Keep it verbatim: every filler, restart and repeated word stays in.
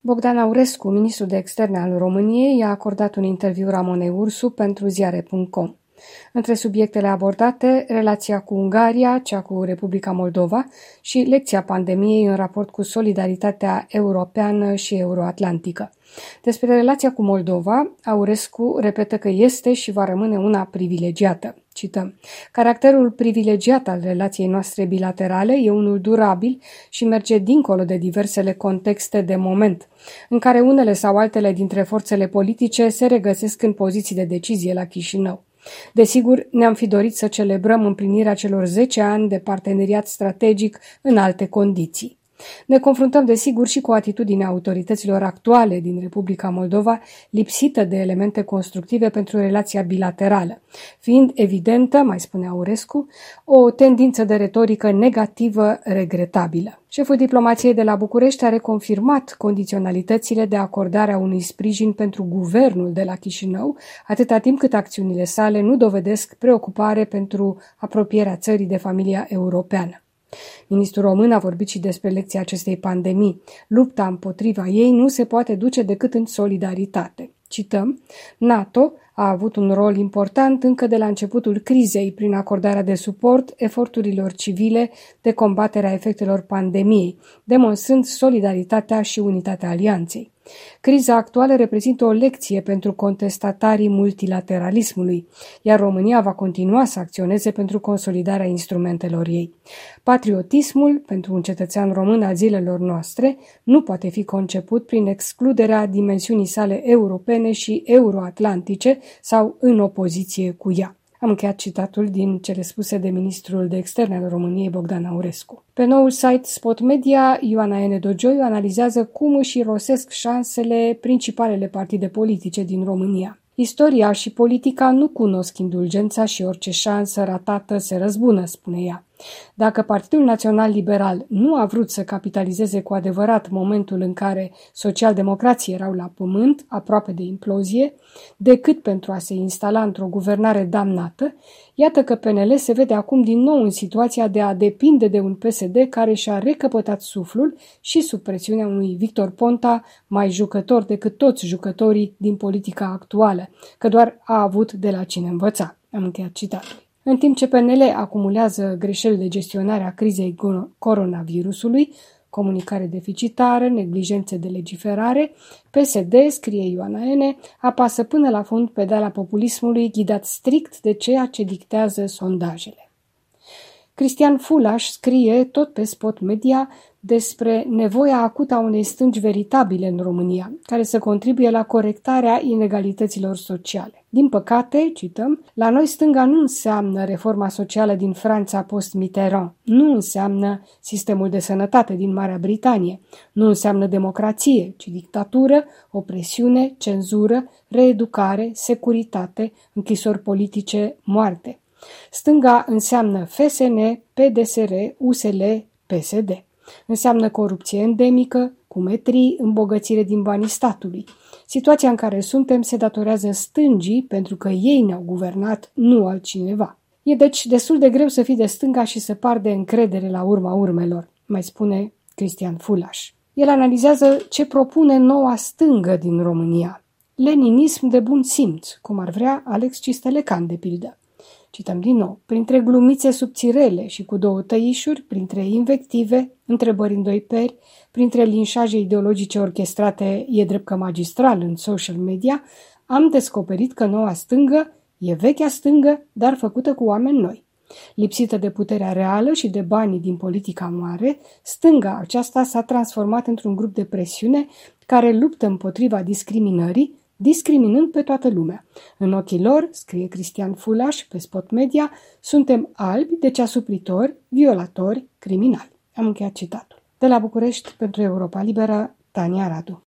Bogdan Aurescu, ministrul de externe al României, i-a acordat un interviu Ramonei Ursu pentru ziare punct com. Între subiectele abordate, relația cu Ungaria, cea cu Republica Moldova și lecția pandemiei în raport cu solidaritatea europeană și euroatlantică. Despre relația cu Moldova, Aurescu repetă că este și va rămâne una privilegiată. Cităm: caracterul privilegiat al relației noastre bilaterale e unul durabil și merge dincolo de diversele contexte de moment, în care unele sau altele dintre forțele politice se regăsesc în poziții de decizie la Chișinău. Desigur, ne-am fi dorit să celebrăm împlinirea celor zece ani de parteneriat strategic în alte condiții. Ne confruntăm desigur și cu atitudinea autorităților actuale din Republica Moldova, lipsită de elemente constructive pentru relația bilaterală, fiind evidentă, mai spune Aurescu, o tendință de retorică negativă regretabilă. Șeful diplomației de la București a reconfirmat condiționalitățile de acordare a unui sprijin pentru guvernul de la Chișinău, atâta timp cât acțiunile sale nu dovedesc preocupare pentru apropierea țării de familia europeană. Ministrul român a vorbit și despre lecția acestei pandemii. Lupta împotriva ei nu se poate duce decât în solidaritate. Cităm: NATO a avut un rol important încă de la începutul crizei prin acordarea de suport eforturilor civile de combatere a efectelor pandemiei, demonstrând solidaritatea și unitatea alianței. Criza actuală reprezintă o lecție pentru contestatarii multilateralismului, iar România va continua să acționeze pentru consolidarea instrumentelor ei. Patriotismul, pentru un cetățean român al zilelor noastre, nu poate fi conceput prin excluderea dimensiunii sale europene și euroatlantice sau în opoziție cu ea. Am încheiat citatul din cele spuse de ministrul de externe al României, Bogdan Aurescu. Pe noul site Spot Media, Ioana N. Dogioiu analizează cum își irosesc șansele principalele partide politice din România. Istoria și politica nu cunosc indulgența și orice șansă ratată se răzbună, spune ea. Dacă Partidul Național Liberal nu a vrut să capitalizeze cu adevărat momentul în care socialdemocrații erau la pământ, aproape de implozie, decât pentru a se instala într-o guvernare damnată, iată că P N L se vede acum din nou în situația de a depinde de un P S D care și-a recăpătat suflul și sub presiunea unui Victor Ponta, mai jucător decât toți jucătorii din politica actuală, că doar a avut de la cine învăța. Am încheiat citatul. În timp ce P N L acumulează greșeli de gestionare a crizei coronavirusului, comunicare deficitară, neglijențe de legiferare, P S D, scrie Ioana N., apasă până la fund pedala populismului, ghidat strict de ceea ce dictează sondajele. Cristian Fulaș scrie, tot pe Spot Media, despre nevoia acută a unei stângi veritabile în România, care să contribuie la corectarea inegalităților sociale. Din păcate, cităm, la noi stânga nu înseamnă reforma socială din Franța post-Mitterrand, nu înseamnă sistemul de sănătate din Marea Britanie, nu înseamnă democrație, ci dictatură, opresiune, cenzură, reeducare, securitate, închisori politice, moarte. Stânga înseamnă F S N, P D S R, U S L, P S D. Înseamnă corupție endemică, cumetrii, îmbogățire din banii statului. Situația în care suntem se datorează stângii pentru că ei ne-au guvernat, nu altcineva. E deci destul de greu să fii de stânga și să par de încredere la urma urmelor, mai spune Cristian Fulaș. El analizează ce propune noua stângă din România. Leninism de bun simț, cum ar vrea Alex Cistelecan, de pildă. Cităm din nou, printre glumițe subțirele și cu două tăișuri, printre invective, întrebări în doi peri, printre linșaje ideologice orchestrate, e drept că magistral în social media, am descoperit că noua stângă e vechea stângă, dar făcută cu oameni noi. Lipsită de puterea reală și de banii din politica mare, stânga aceasta s-a transformat într-un grup de presiune care luptă împotriva discriminării, discriminând pe toată lumea. În ochii lor, scrie Cristian Fulaș pe Spot Media, suntem albi, deci asupritori, violatori, criminali. Am încheiat citatul. De la București, pentru Europa Liberă, Tania Radu.